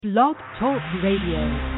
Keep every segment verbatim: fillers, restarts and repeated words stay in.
Blog Talk Radio.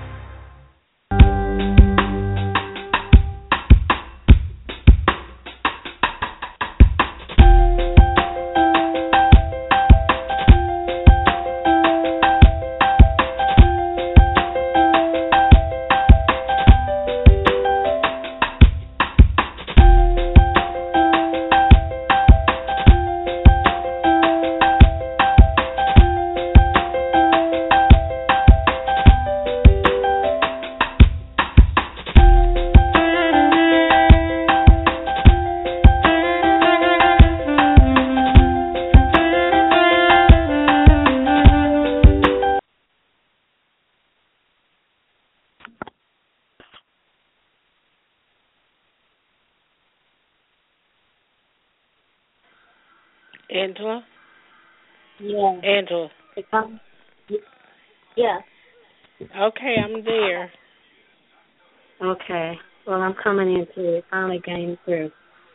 Angela? Yeah. Angela. Um, yeah. Okay, I'm there. Okay. Well, I'm coming into it. Finally getting through.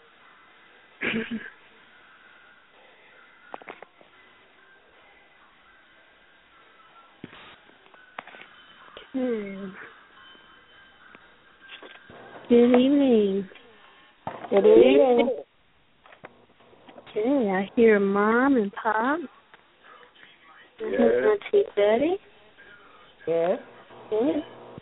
Hmm. Good evening. Good evening. Okay, I hear Mom and Pop. Yes. Auntie Betty. Yes. Yes.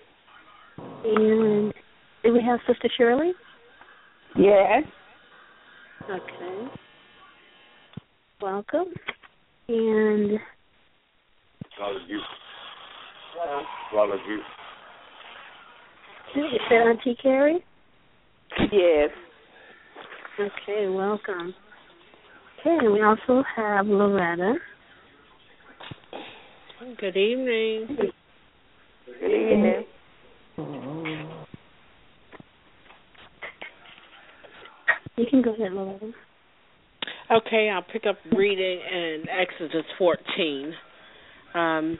And do we have Sister Shirley? Yes. Okay. Welcome. And Follow you. Follow you. is that Auntie Carrie? Yes. Okay, welcome. Okay, and we also have Loretta. Good evening. Good evening. You can go ahead, Loretta. Okay, I'll pick up reading in Exodus fourteen. Um,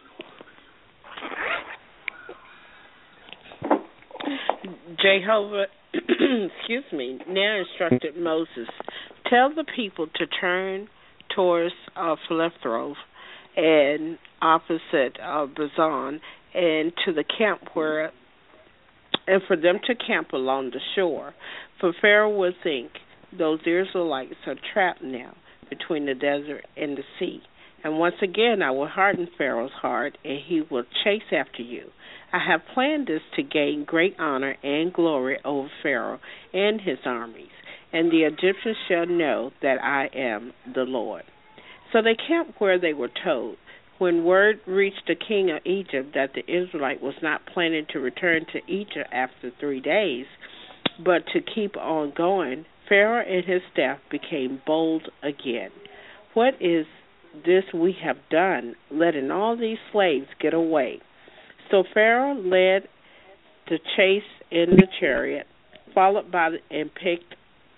Jehovah, excuse me, now instructed Moses, tell the people to turn towards uh, Philisthrov and opposite of Bazan and to the camp where, and for them to camp along the shore. For Pharaoh will think those Israelites are trapped now between the desert and the sea. And once again I will harden Pharaoh's heart, and he will chase after you. I have planned this to gain great honor and glory over Pharaoh and his armies, and the Egyptians shall know that I am the Lord. So they camped where they were told. When word reached the king of Egypt that the Israelite was not planning to return to Egypt after three days, but to keep on going, Pharaoh and his staff became bold again. What is this we have done, letting all these slaves get away? So Pharaoh led the chase in the chariot, followed by the, and picked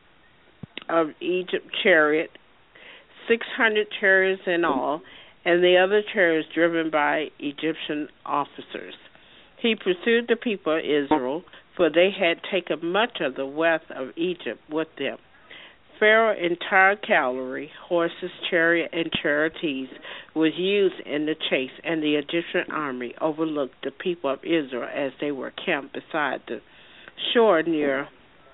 of Egypt chariot, six hundred chariots in all, and the other chariots driven by Egyptian officers. He pursued the people of Israel, for they had taken much of the wealth of Egypt with them. Pharaoh's entire cavalry, horses, chariot, and charioteers was used in the chase, and the Egyptian army overlooked the people of Israel as they were camped beside the shore near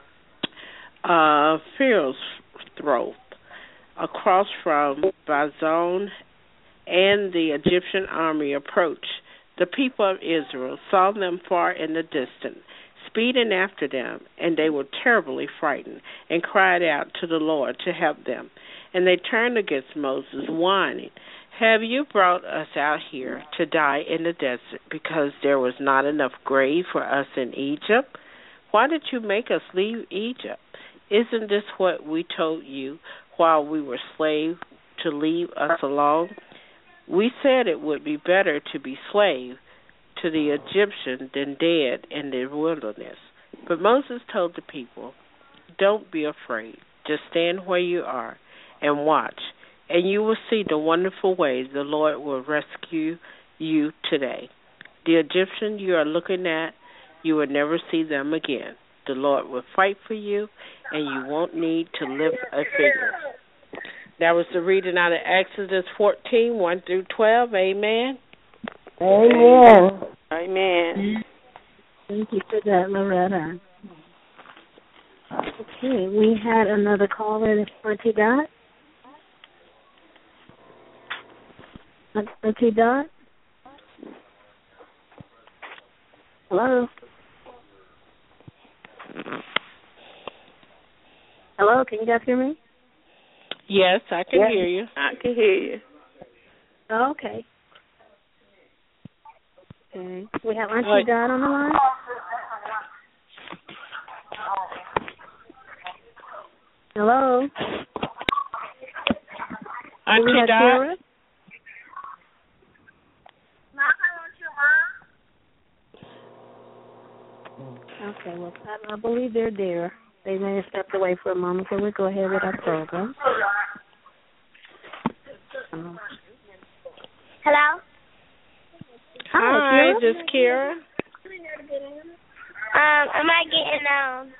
uh, Philisthrov, across from Bazan, and the Egyptian army approached. The people of Israel saw them far in the distance, speeding after them, and they were terribly frightened and cried out to the Lord to help them. And they turned against Moses, whining, have you brought us out here to die in the desert because there was not enough grave for us in Egypt? Why did you make us leave Egypt? Isn't this what we told you while we were slaves, to leave us alone? We said it would be better to be slaves to the Egyptians than dead in the wilderness. But Moses told the people, don't be afraid. Just stand where you are and watch, and you will see the wonderful ways the Lord will rescue you today. The Egyptians you are looking at, you will never see them again. The Lord will fight for you, and you won't need to lift a finger. That was the reading out of Exodus fourteen, one through twelve. Amen. Amen. Amen. Thank you for that, Loretta. Okay, we had another caller, Auntie Dot. Auntie Dot? Hello? Hello, can you guys hear me? Yes, I can Yes. hear you. I can hear you. Oh, okay. Okay. We have Auntie Uh, Dot on the line. Hello? Auntie we have Dot? Kira? Okay, well, I, I believe they're there. They may have stepped away for a moment, so we'll go ahead with our program. Um, Hello? Hi, Kira? this is Kira. Um, am I getting, um,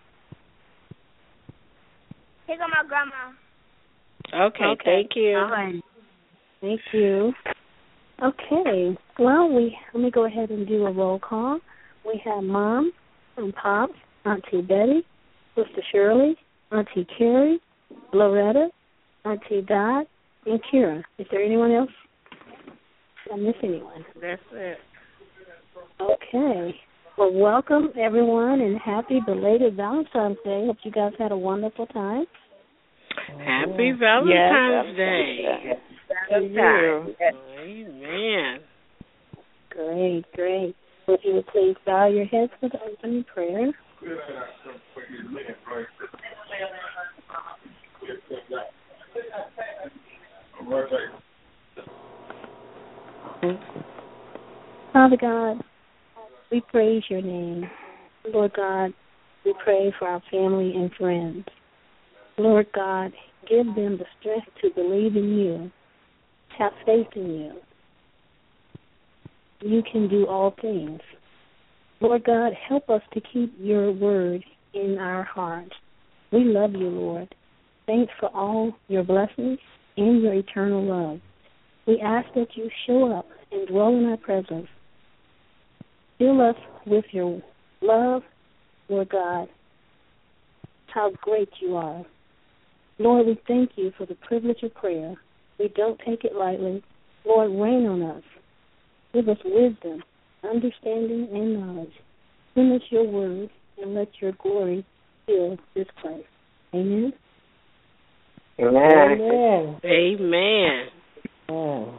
here go my grandma. Okay, Okay. thank you. All right. Thank you. Okay. Well, we let me go ahead and do a roll call. We have Mom and Pop, Auntie Betty, Sister Shirley, Auntie Carrie, Loretta, Auntie Dot, and Kira. Is there anyone else? Did I miss anyone? That's it. Okay. Well, welcome, everyone, and happy belated Valentine's Day. Hope you guys had a wonderful time. Happy Valentine's Yes. Day. Thank you. Amen. Great, great. If you would please bow your heads for the opening prayer. Father God, we praise your name. Lord God, we pray for our family and friends. Lord God, give them the strength to believe in you, have faith in you. You can do all things. Lord God, help us to keep your word in our hearts. We love you, Lord. Thanks for all your blessings and your eternal love. We ask that you show up and dwell in our presence. Fill us with your love, Lord God, how great you are. Lord, we thank you for the privilege of prayer. We don't take it lightly. Lord, rain on us. Give us wisdom, understanding, and knowledge. Send us your word and let your glory fill this place. Amen. Amen. Amen. Amen.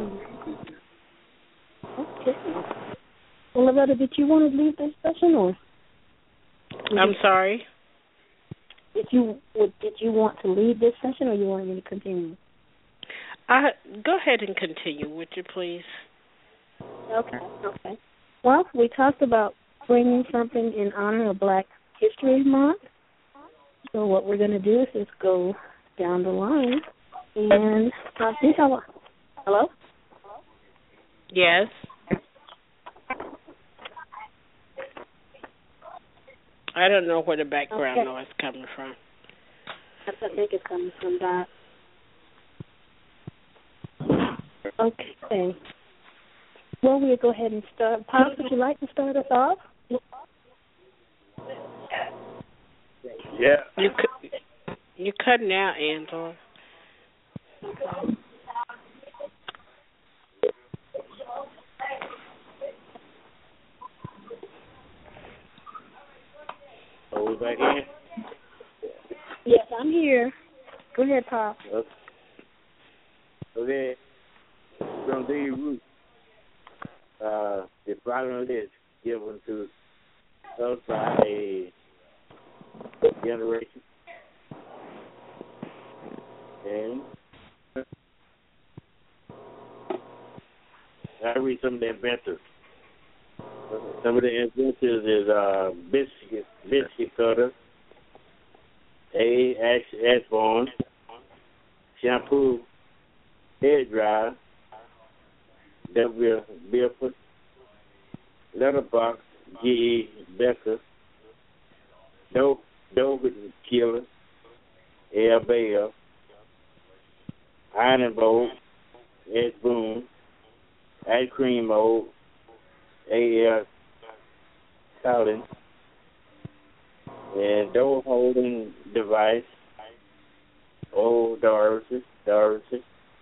Okay. Well, Loretta, did you want to leave this session, or I'm sorry? did you would- did you want to leave this session, or you want me to continue? Uh, go ahead and continue, would you please? Okay. Okay. Well, we talked about bringing something in honor of Black History Month. So what we're going to do is just go down the line, and I think I hello. Yes. I don't know where the background Okay. noise coming from. I think it's coming from that. Okay. Well, we'll go ahead and start. Pop, would you like to start us off? Yeah. You cu- you cutting out, Angela. Oh, we back in? Yes, I'm here. Go ahead, Pop. Okay. Okay. From the root, uh, the following list given to us by a generation. And I read some of the inventors. Some of the inventors is uh, biscuit, biscuit cutter, A. Ash, Ashbourne, shampoo, hair dryer, W. Bilford, letterbox, G. E. Becker, dope, dope killer, L. Bell, iron and bolt, Ed Boone, ice cream mold, A L Collins, and door holding device, O Dorsey, Dorsey,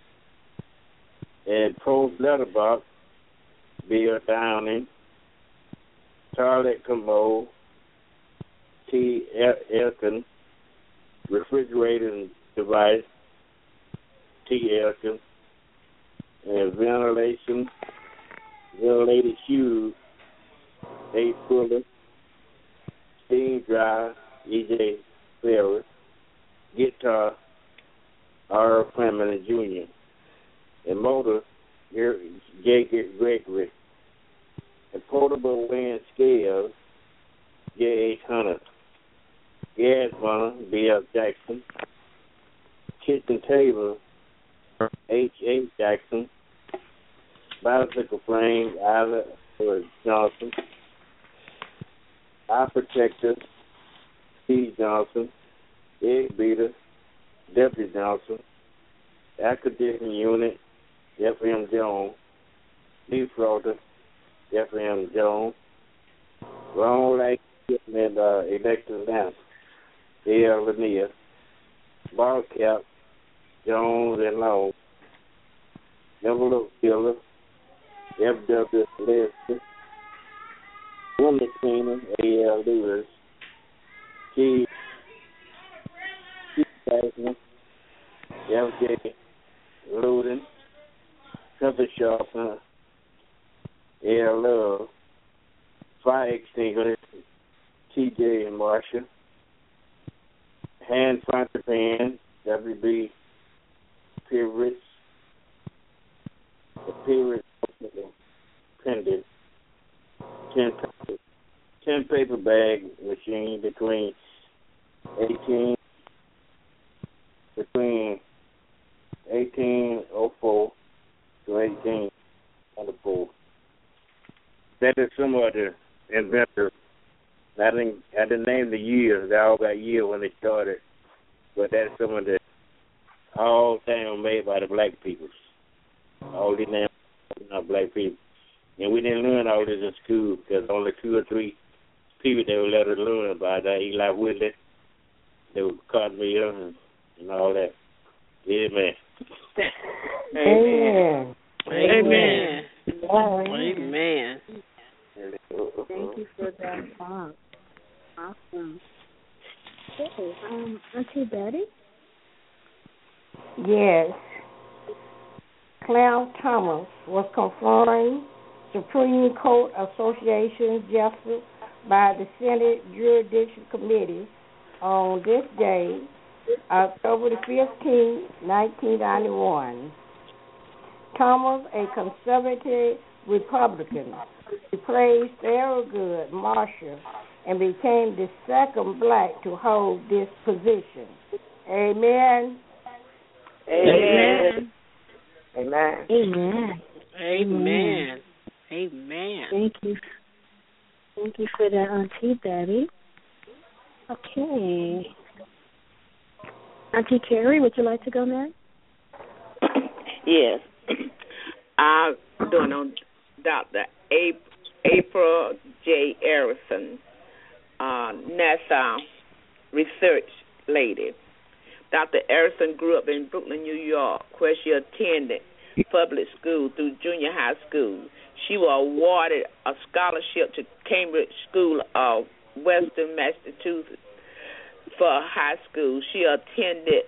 and Pro letterbox, Bill Downing, toilet commode, T. Elkin, refrigerator device, T. Elkin, and ventilation, ventilated shoes, A. Fuller, steam dryer, E. J. Ferris, guitar, R. Clement Junior, and motor, J. Gregory, and portable weighing scale, J. H. Hunter, gas burner, B. F. Jackson, kitchen table, H. H. Jackson, bicycle frame, Ida Johnson, eye protector, T. Johnson, egg beater, W. Johnson, air conditioning unit, F. M. Jones, defrosser, F. M. Jones, long light and uh, electric lamp, A. L. Lanier, ball cap, Jones and Long, envelope filler, F. W. Lester, woman cleaner, A. L. Lewis, T. T. Tyson, F. J. Luden, Pepper sharpener, A. L. Love, fire extinguisher, T. J. Marshall, hand fountain pen, W. B. Pyrrhus, the Pyrrhus pendant, ten paper, ten paper bag machine between eighteen between eighteen oh four to eighteen oh four. That is some of the inventors. I didn't I didn't name the years. They all got year when they started, but that's some of the all things made by the black people. All these names not black people, and we didn't learn all this in school because only two or three people they would let us learn about that. Eli Whitley, they would Cotton Mill and, and all that. Amen. Amen. Amen. Amen. Amen. Thank you for that song. Awesome. Okay, um, Auntie Betty? Yes. Clarence Thomas was confirmed Supreme Court Association justice by the Senate Jurisdiction Committee on this day, October the fifteenth, nineteen ninety-one. Thomas, a conservative Republican, replaced Thurgood Marshall and became the second black to hold this position. Amen. Amen. Amen. Amen. Amen. Amen. Thank you. Thank you for that, Auntie Betty. Okay. Auntie Carrie, would you like to go next? Yes. I'm doing on Doctor April J. Harrison, uh, NASA research lady. Doctor Harrison grew up in Brooklyn, New York, where she attended public school through junior high school. She was awarded a scholarship to Cambridge School of Western Massachusetts for high school. She attended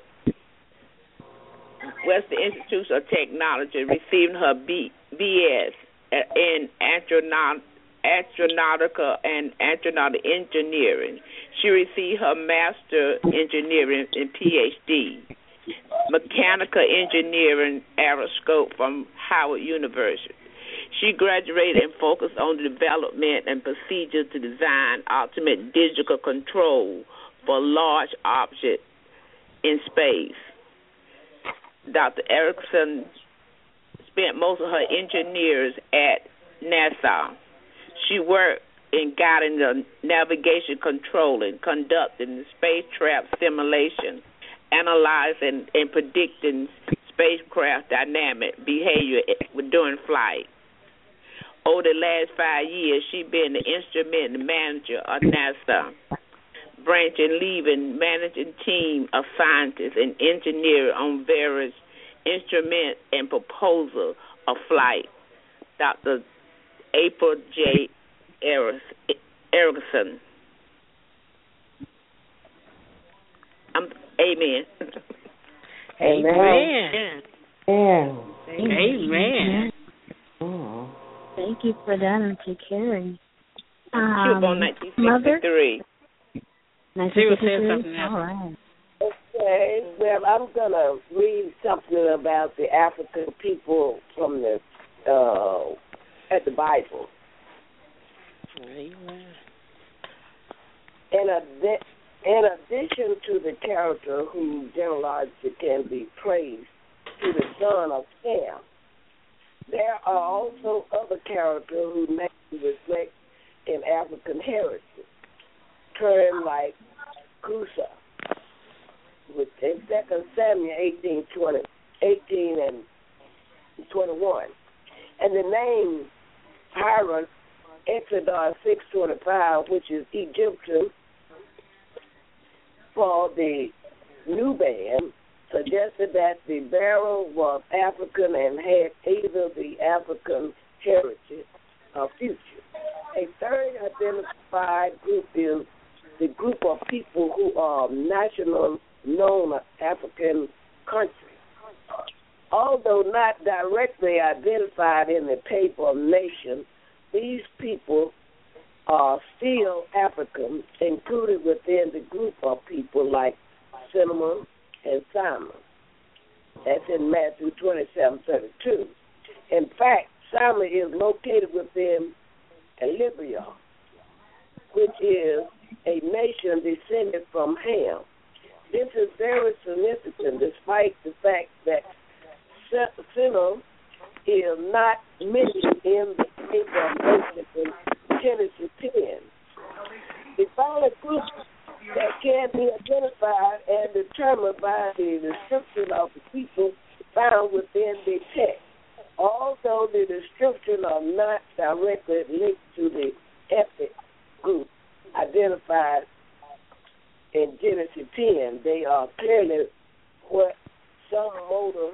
Western Institute of Technology, receiving her B. B.S. in astronaut, astronautical and astronautical engineering. She received her Master Engineering and P H D, Mechanical Engineering Aeroscope from Howard University. She graduated and focused on the development and procedures to design ultimate digital control for large objects in space. Doctor Erickson spent most of her engineers at NASA. She worked in guiding the navigation controlling, conducting spacecraft simulation, analyzing and predicting spacecraft dynamic behavior during flight. Over the last five years, she's been the instrument manager of NASA, branch and leading managing team of scientists and engineers on various instruments and proposals of flight. Doctor April J. Erickson. Um, amen. Amen. Amen. Amen. Amen. Thank you for that, Auntie Carrie. She was born nineteen sixty-three. Mother? She was saying something else. All right. Okay, well, I'm going to read something about the African people from the, uh, at the Bible. Amen. In, adi- in addition to the character who genealogically can be traced to the son of Ham, there are also other characters who may reflect in African heritage, termed like Kusa, with in Second Samuel eighteen, twenty, eighteen and twenty-one, and the name Hiram, Exodus six twenty-five, which is Egyptian for the Nubian, suggested that the bearer was African and had either the African heritage or future. A third identified group is the group of people who are national known African countries. Although not directly identified in the paper of nation, these people are still African, included within the group of people like Cinnamon and Simon. That's in Matthew twenty-seven thirty-two. In fact, Simon is located within Libya, which is a nation descended from Ham. This is very significant despite the fact that Cinnamon is not mentioned in the paper of nation in Genesis ten. The final group that can be identified and determined by the description of the people found within the text, although the description are not directly linked to the ethnic group identified in Genesis ten. They are clearly what some modal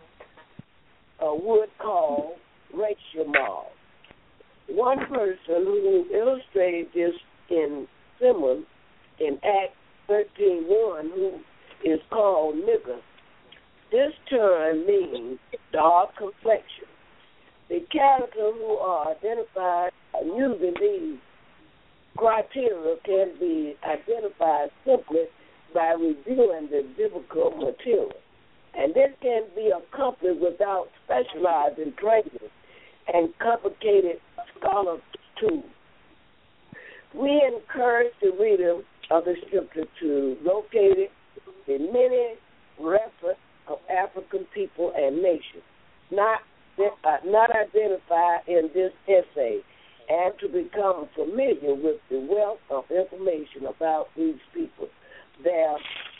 uh, would call racial marks. One person who illustrated this in Simon in Acts thirteen one, who is called nigger. This term means dark complexion. The characters who are identified using these criteria can be identified simply by reviewing the biblical material. And this can be accomplished without specializing training and complicated scholar tools. We encourage the reader of the scripture to locate the many references of African people and nations, not uh, not identified in this essay, and to become familiar with the wealth of information about these people, their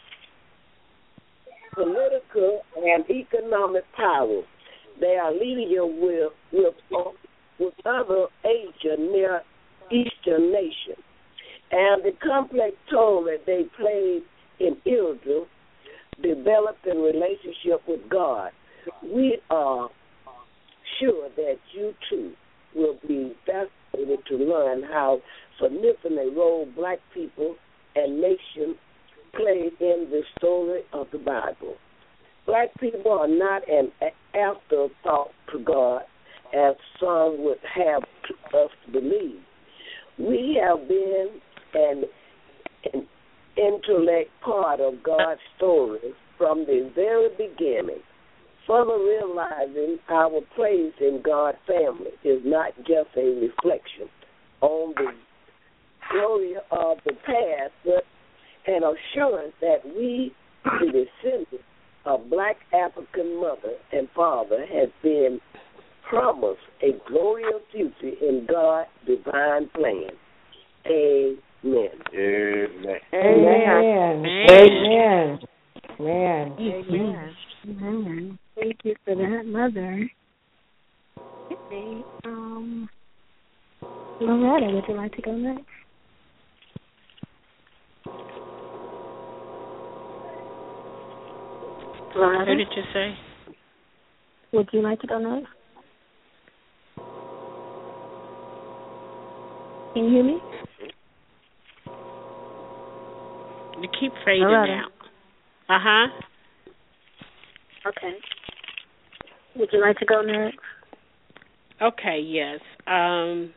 political and economic power, their leadership with, with, with other Asian, Near Eastern nations, and the complex role that they played in Israel, developing relationship with God. We are sure that you too will be fascinated to learn how significant a role black people and nations played in the story of the Bible. Black people are not an afterthought to God, as some would have us believe. We have been an, an intellect part of God's story from the very beginning. Further realizing our place in God's family is not just a reflection on the glory of the past, but an assurance that we, the descendants of black African mother and father, have been promised a glorious future in God's divine plan. Amen. Amen. Amen. Amen. Amen. Amen. Amen. Thank you for that, Mother. Okay. Um, Loretta, would you like to go next? Loretta? Who did you say? Would you like to go next? Can you hear me? You keep fading Loretta. out. Uh-huh. Okay. Would you like to go next? Okay, yes. Um,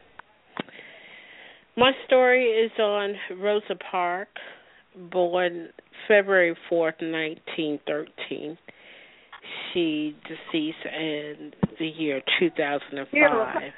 my story is on Rosa Parks, born February fourth, nineteen thirteen. She deceased in the year two thousand five.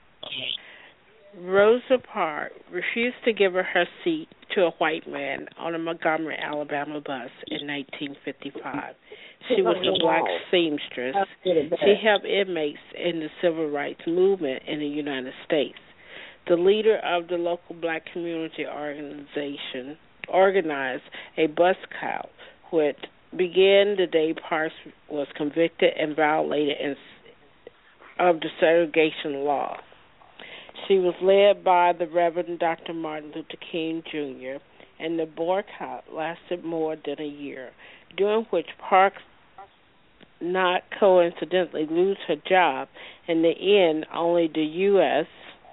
Rosa Parks refused to give her her seat to a white man on a Montgomery, Alabama bus in nineteen fifty-five. She was a black seamstress. She helped inmates in the civil rights movement in the United States. The leader of the local black community organization organized a bus call, which began the day Parks was convicted and violated in, of the segregation law. She was led by the Reverend Doctor Martin Luther King, Junior, and the boycott lasted more than a year, during which Parks not coincidentally lose her job. In the end, only the U S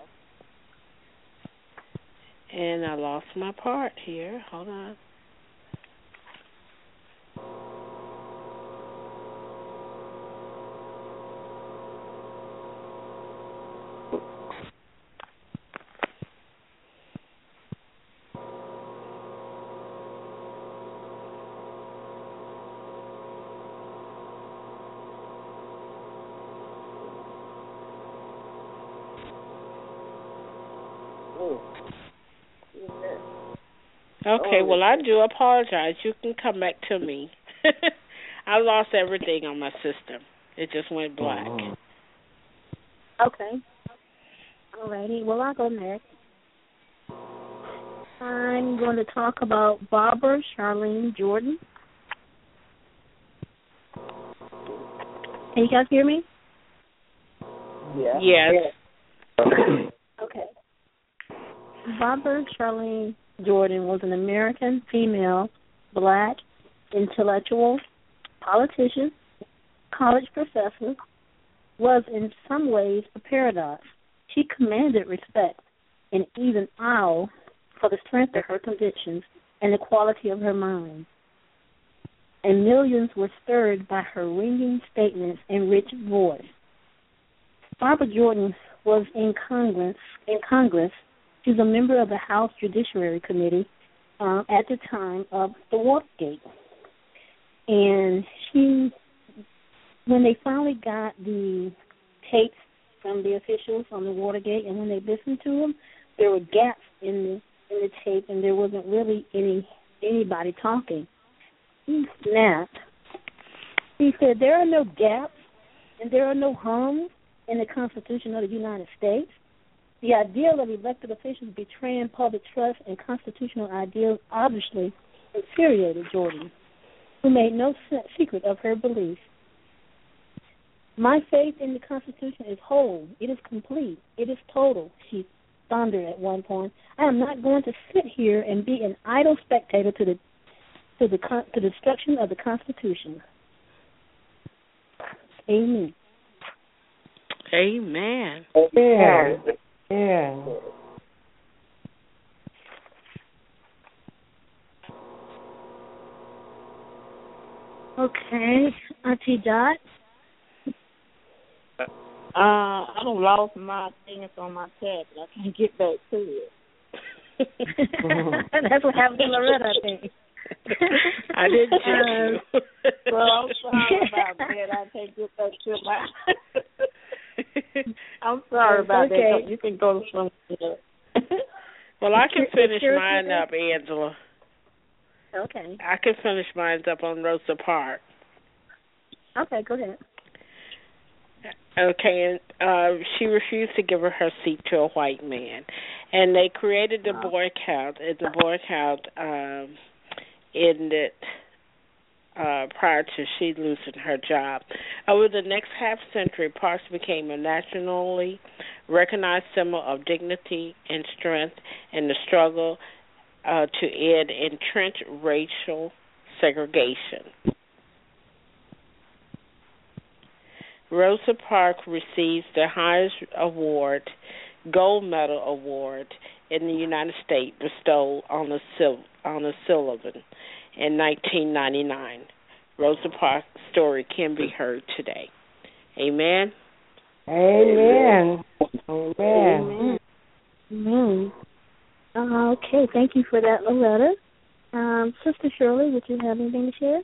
and I lost my part here. Hold on. Okay, well, I do apologize. You can come back to me. I lost everything on my system. It just went black. Okay. Alrighty. Well, I'll go next. I'm going to talk about Barbara Charlene Jordan. Can you guys hear me? Yeah. Yes. Okay. Barbara Charlene Jordan was an American female black intellectual, politician, college professor, was in some ways a paradox. She commanded respect and even awe for the strength of her convictions and the quality of her mind. And millions were stirred by her ringing statements and rich voice. Barbara Jordan was in Congress. In Congress, she was a member of the House Judiciary Committee uh, at the time of the Watergate. And she, when they finally got the tapes from the officials on the Watergate, and when they listened to them, there were gaps in the in the tape, and there wasn't really any anybody talking. He snapped. He said, "There are no gaps, and there are no hums in the Constitution of the United States. The ideal of elected officials betraying public trust and constitutional ideals obviously infuriated Jordan, who made no secret of her beliefs. My faith in the Constitution is whole. It is complete. It is total," she thundered at one point. "I am not going to sit here and be an idle spectator to the to the to the destruction of the Constitution." Amen. Amen. Yeah. Yeah. Okay, Auntie Dot. Uh, I done lost my things on my tablet. I can't get back to it. That's what happened to Loretta, I think. I did too. Uh, well, I'm sorry about that. I can't get back to my... I'm sorry about okay. that. You can go to somewhere. Well, I can finish mine up, Angela. Okay. I can finish mine up on Rosa Parks. Okay, go ahead. Okay, and uh, she refused to give her her seat to a white man. And they created the boycott, and the boycott um, ended uh, prior to she losing her job. Over the next half century, Parks became a nationally recognized symbol of dignity and strength in the struggle uh, to end entrenched racial segregation. Rosa Parks received the highest award, Gold Medal Award, in the United States, bestowed on the Sil- on the Sullivan in nineteen ninety-nine. Rosa Parks' story can be heard today. Amen. Amen. Amen. Amen. Amen. Uh, okay, thank you for that, Loretta. Um, Sister Shirley, would you have anything to share?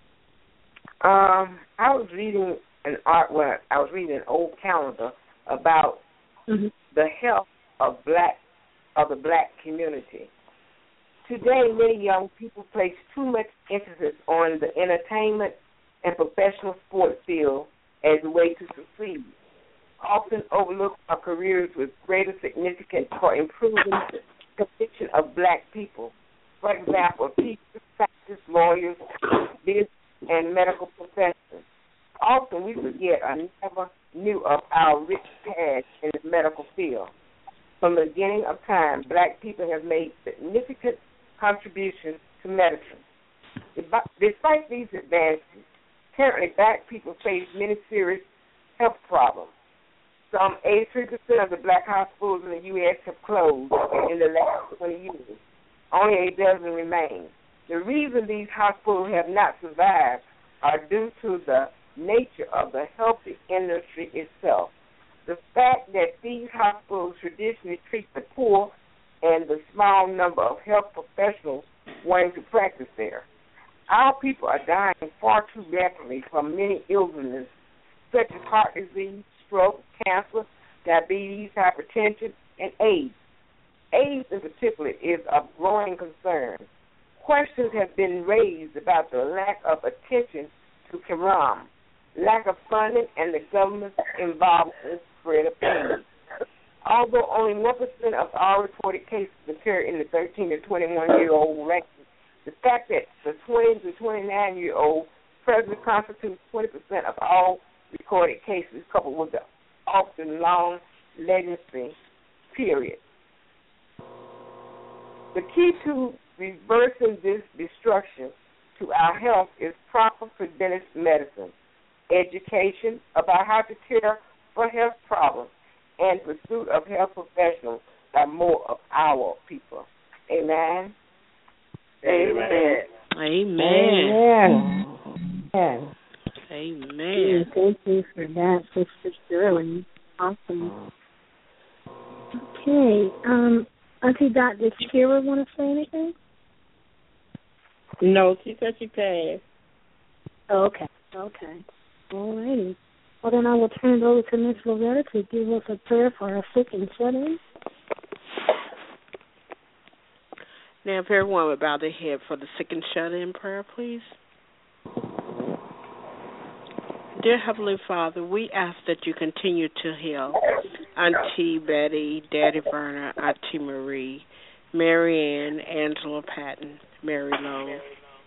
Um, I was reading an art. Well, I was reading an old calendar about mm-hmm. the health of black of the black community. Today, many young people place too much emphasis on the entertainment and professional sports field as a way to succeed, often overlook our careers with greater significance for improving the condition of black people. For example, teachers, scientists, lawyers, business, and medical professionals. Often we forget or never knew of our rich past in the medical field. From the beginning of time, black people have made significant contributions to medicine. Despite these advances, currently black people face many serious health problems. Some eighty-three percent of the black hospitals in the U S have closed in the last twenty years. Only a dozen remain. The reason these hospitals have not survived are due to the nature of the healthy industry itself. The fact that these hospitals traditionally treat the poor and the small number of health professionals wanting to practice there. Our people are dying far too rapidly from many illnesses such as heart disease, stroke, cancer, diabetes, hypertension, and AIDS. AIDS in particular is a growing concern. Questions have been raised about the lack of attention to crime, lack of funding, and the government's involvement in the spread of AIDS. Although only one percent of all reported cases occur in the thirteen to twenty-one-year-old range, the fact that the twenty to twenty-nine-year-old presently constitutes twenty percent of all recorded cases, coupled with the often long latency period. The key to reversing this destruction to our health is proper preventive medicine, education about how to care for health problems, and pursuit of health professionals by more of our people. Amen. Amen. Amen. Amen. Amen. Thank you for that, Sister Shirley. Awesome. Okay. Um, Auntie Dot, does Kira want to say anything? No, she said she passed. Okay. Okay. All righty. Well, then I will turn it over to Miss Loretta to give us a prayer for our sick and shut-in. Now, if everyone would bow their head for the sick and shut-in prayer, please. Dear Heavenly Father, we ask that you continue to heal Auntie Betty, Daddy Verner, Auntie Marie, Mary Ann, Angela Patton, Mary Lowe,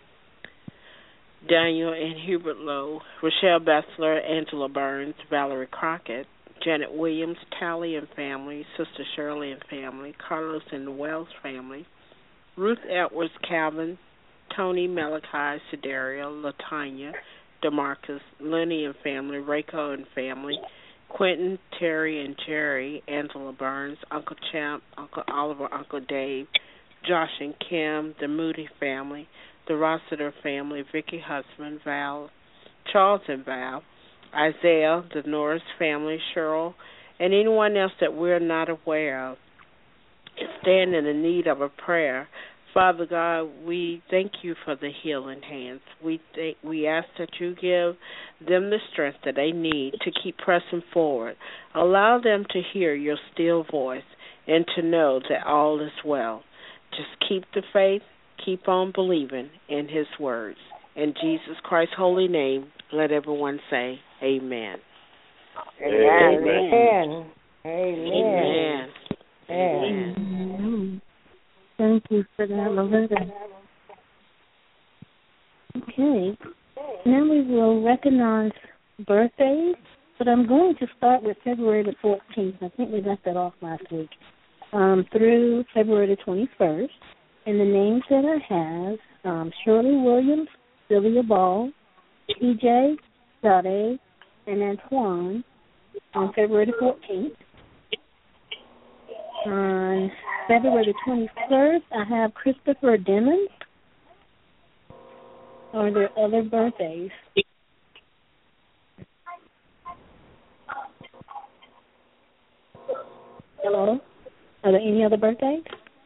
Daniel and Hubert Lowe, Rochelle Bessler, Angela Burns, Valerie Crockett, Janet Williams, Tally and family, Sister Shirley and family, Carlos and the Wells family, Ruth Edwards, Calvin, Tony, Malachi, Sedaria, Latanya, DeMarcus, Lenny and family, Rayco and family, Quentin, Terry and Jerry, Angela Burns, Uncle Champ, Uncle Oliver, Uncle Dave, Josh and Kim, the Moody family, the Rossiter family, Vicky Husband, Val, Charles and Val, Isaiah, the Norris family, Cheryl, and anyone else that we're not aware of, stand in the need of a prayer. Father God, we thank you for the healing hands. We th- we ask that you give them the strength that they need to keep pressing forward. Allow them to hear your still voice and to know that all is well. Just keep the faith, keep on believing in his words. In Jesus Christ's holy name, let everyone say amen. Amen. Amen. Amen. Amen. Amen. Amen. Thank you for that, Loretta. Okay, Okay. Now we will recognize birthdays, but I'm going to start with February the fourteenth. I think we left that off last week. Um, through February the twenty-first. And the names that I have, um, Shirley Williams, Sylvia Ball, T J, Sade, and Antoine on February the fourteenth. On February the twenty-first, I have Christopher Demons. Are there other birthdays? Hello? Are there any other birthdays?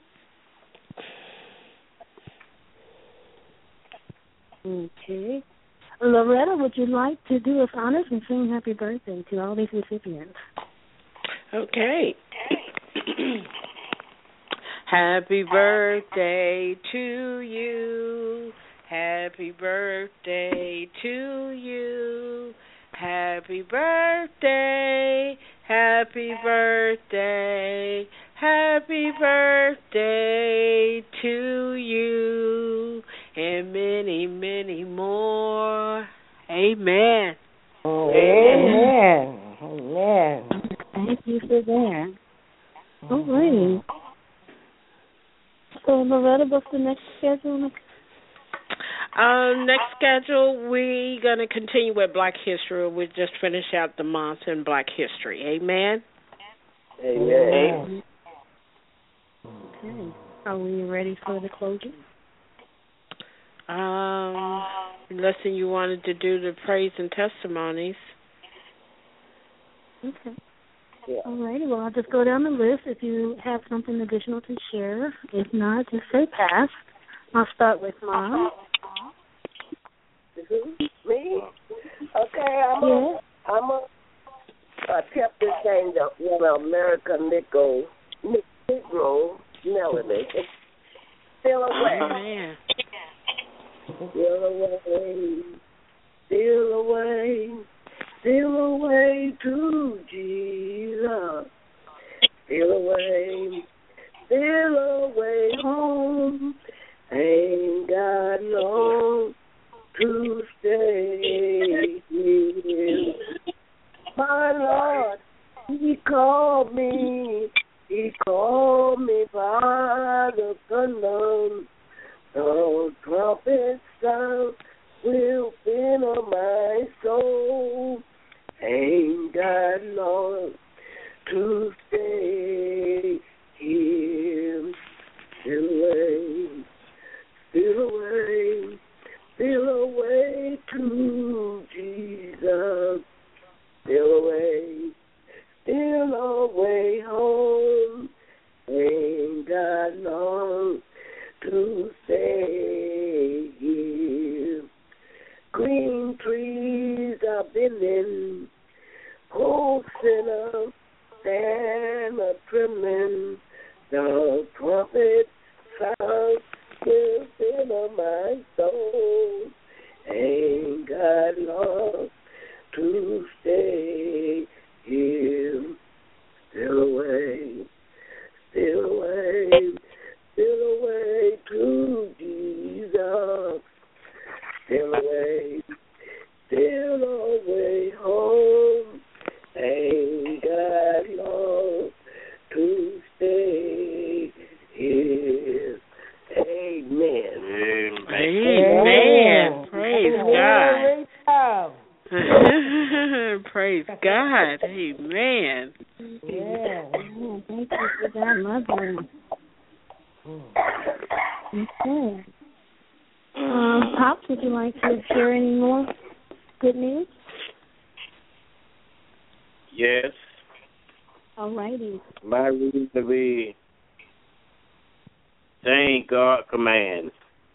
Okay. Loretta, would you like to do us honors and sing happy birthday to all these recipients? Okay. Happy birthday to you. Happy birthday to you. Happy birthday. Happy birthday. Happy birthday to you. And many, many more. Amen. Oh, amen. Amen. Thank you for that. All right. So, Loretta, what's the next schedule? Um, next schedule, we're going to continue with Black History. We just finish out the month in Black History. Amen? Amen. Okay. Are we ready for the closing? Um, listen, you wanted to do the praise and testimonies. Okay. Yeah. All righty. Well, I'll just go down the list if you have something additional to share. If not, just say pass. I'll start with Mom. Me? Okay, I'm Yeah. a, I'm a, I kept this thing, the you know, American Negro, Negro melody. Still away. Oh, man. Still away, still away, still away to Jesus. Still away, still away home. Ain't got long to stay here. My Lord, He called me, He called me by the thunder. The trumpet sound will fill my soul. Ain't got long to stay here. Still away, still away, still away to Jesus. Still away, still away home. Ain't got long to stay here. Green trees are bending, cold sinner stand a trembling. The trumpet sound will fill my soul. Ain't got long to stay here. Still away, still away, still away to Jesus. Still away, still away home. Ain't got long to stay here. Amen. Amen. Amen. Praise Amen. God. Praise God. Amen. Yeah. Oh, thank you for that, Mother. Okay. Um, Pops, would you like to share any more good news? Yes. All righty. My reason to be saying God commands.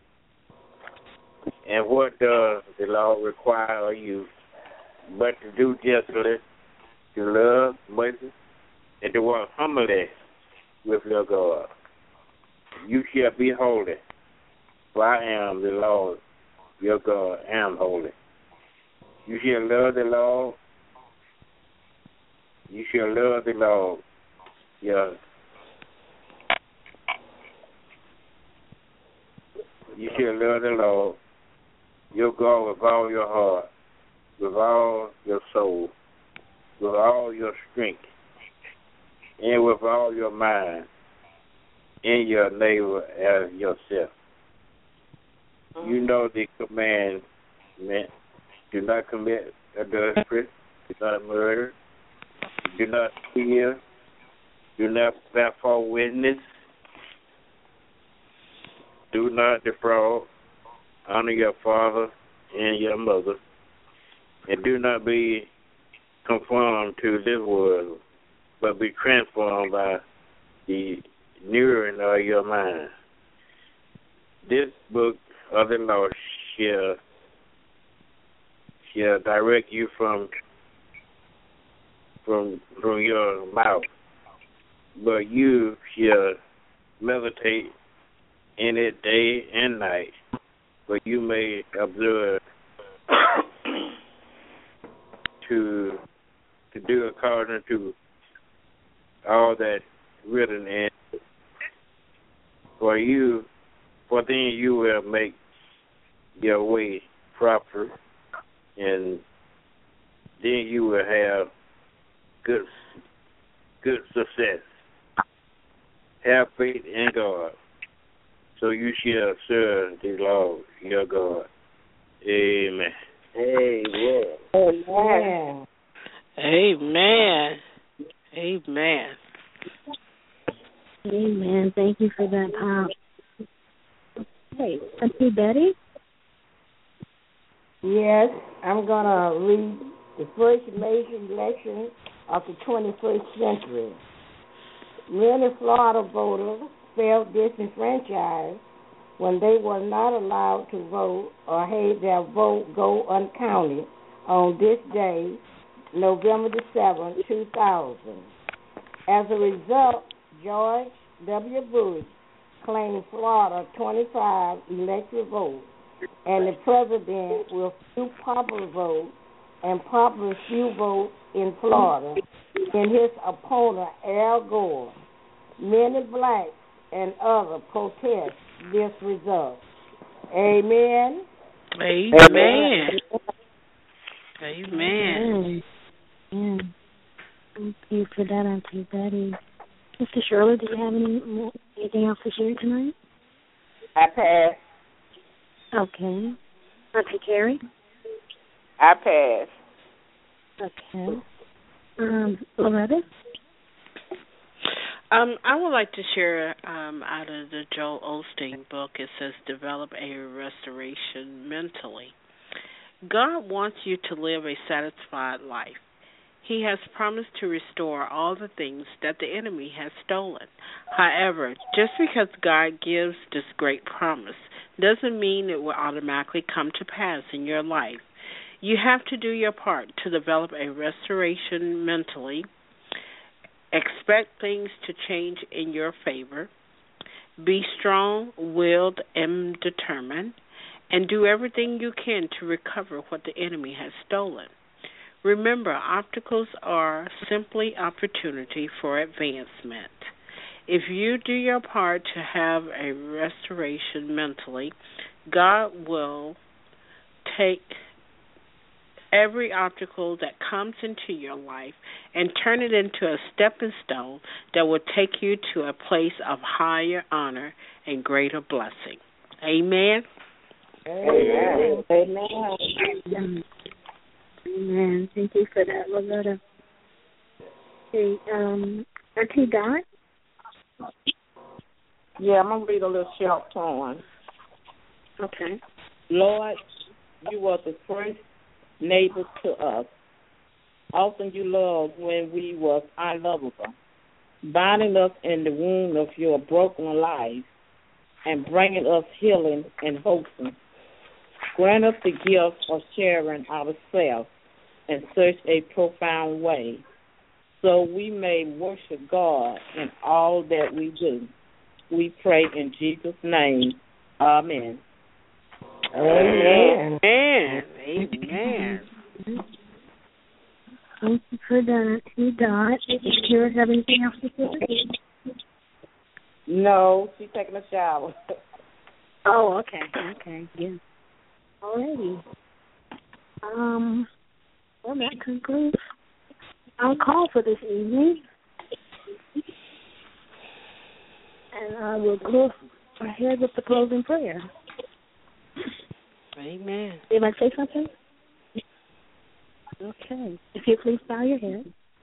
And what does the law require of you but to do justly, to love mercy, and to walk humbly with your God. You shall be holy, for I am the Lord, your God, am holy. You shall love the Lord. You shall love the Lord, your You shall love the Lord your God with all your heart, with all your soul, with all your strength, and with all your mind, and your neighbor as yourself. Mm-hmm. You know the commandment: do not commit adultery, do not murder, do not steal, do not bear false witness, do not defraud, honor your father and your mother, and do not be conformed to this world, but be transformed by the renewing of your mind. This book of the law shall, shall direct you from from from your mouth, but you shall meditate in it day and night, but you may observe to to do according to all that written in it. For you, for then you will make your way proper, and then you will have good good success. Have faith in God, so you shall serve the Lord your God. Amen. Amen. Amen. Amen. Amen. Amen. Thank you for that, Pop. Hey, Auntie Betty? Yes, I'm going to read the first major election of the twenty-first century. Many Florida voters felt disenfranchised when they were not allowed to vote or had their vote go uncounted on this day, November the seventh, two thousand. As a result, George W. Bush claimed Florida twenty-five electoral votes, and the president with few popular votes and popular few votes in Florida in his opponent, Al Gore. Many blacks and others protest this result. Amen. Amen. Amen. Amen. Thank you for that, Auntie Betty. Mister Shirley, do you have any more, anything else to share tonight? I pass. Okay. Auntie Carrie? I pass. Okay. Um, Loretta? Um, I would like to share um, out of the Joel Osteen book. It says, develop a restoration mentally. God wants you to live a satisfied life. He has promised to restore all the things that the enemy has stolen. However, just because God gives this great promise doesn't mean it will automatically come to pass in your life. You have to do your part to develop a restoration mentally. Expect things to change in your favor. Be strong-willed and determined, and do everything you can to recover what the enemy has stolen. Remember, obstacles are simply opportunity for advancement. If you do your part to have a restoration mentally, God will take every obstacle that comes into your life and turn it into a stepping stone that will take you to a place of higher honor and greater blessing. Amen? Amen. Amen. Amen. Thank you for that, Loretta. Okay, um, Auntie Dot? Yeah, I'm going to read a little short poem. Okay. Lord, you were the first neighbor to us. Often you loved when we was unlovable, binding us in the wound of your broken life and bringing us healing and hope. Grant us the gift of sharing ourselves in such a profound way so we may worship God in all that we do. We pray in Jesus' name. Amen. Amen. Amen. Amen. Thank you for that, Auntie Dot. Does Kira have anything else to say? No, she's taking a shower. Oh, okay. Okay, yeah. Alrighty. Um, well, that concludes our call for this evening. And I will go ahead with the closing prayer. Amen. Did I say something? Okay. If you please bow your head.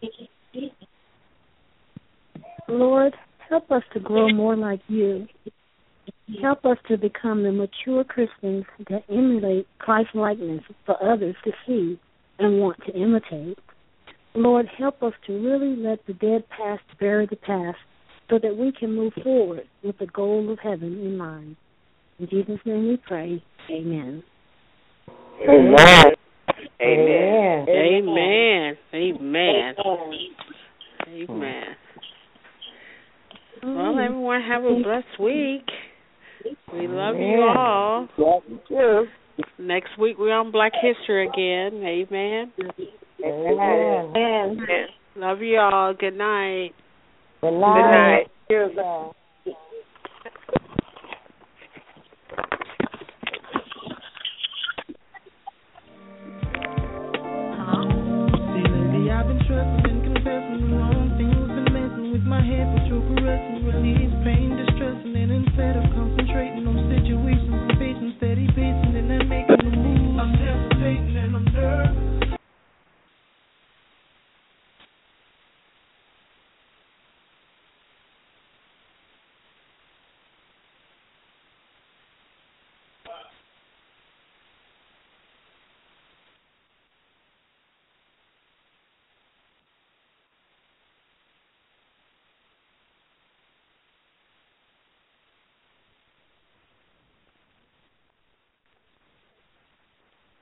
Lord, help us to grow more like you. Help us to become the mature Christians that emulate Christ's likeness for others to see and want to imitate. Lord, help us to really let the dead past bury the past so that we can move forward with the goal of heaven in mind. In Jesus' name we pray. Amen. Amen. Amen. Amen. Amen. Amen. Well, everyone, have a blessed week. We love you all. Love you too. Next week we're on Black History again. Amen. Amen. Love you all. Good night. Good night. Good night.